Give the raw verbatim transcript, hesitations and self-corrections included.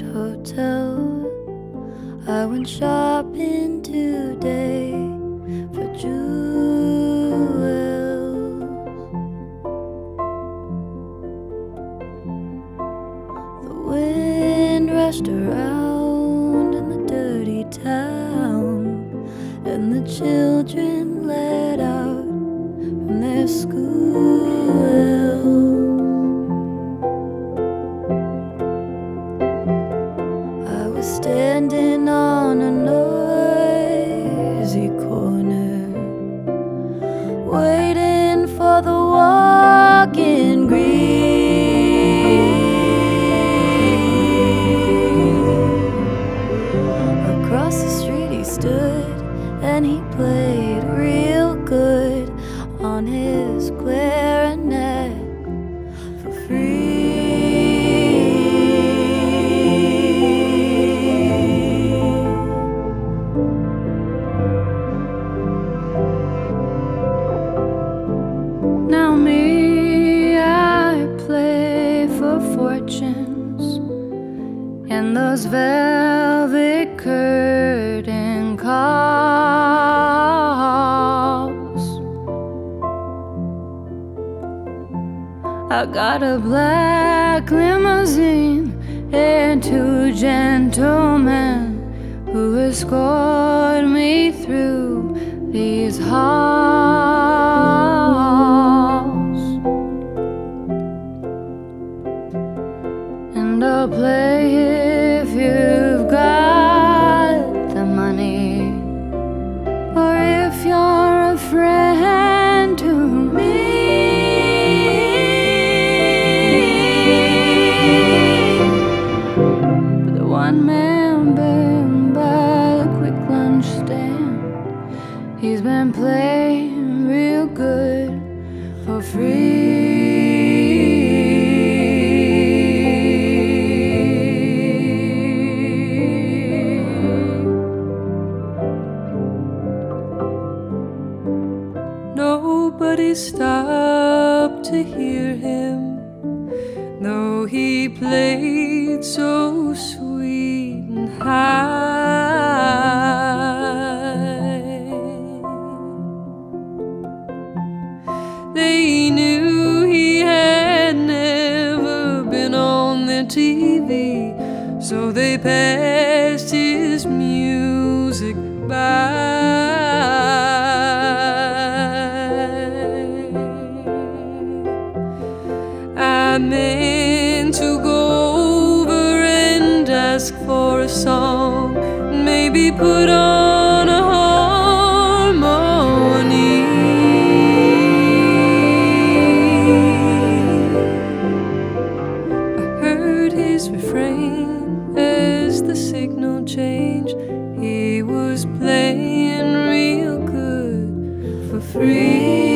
hotel. I went shopping today for jewels. The wind rushed around in the dirty town, and the children let out from their school. I was standing on a noisy corner, waiting for the walking green. Across the street he stood, and he played real good on his clarinet for free. Now me, I play for fortunes in those velvet curtain calls. I got a black limousine and two gentlemen who escort me through these halls. And I'll play if you've got the money, or if you're a friend to me. But the one man band by the quick lunch stand, he's been playing real good for free. Nobody stopped to hear him, though he played so sweet and high. They knew he had never been on their T V, so they passed his music by. I meant to go over and ask for a song, maybe put on a harmony. I heard his refrain as the signal changed. He was playing real good for free.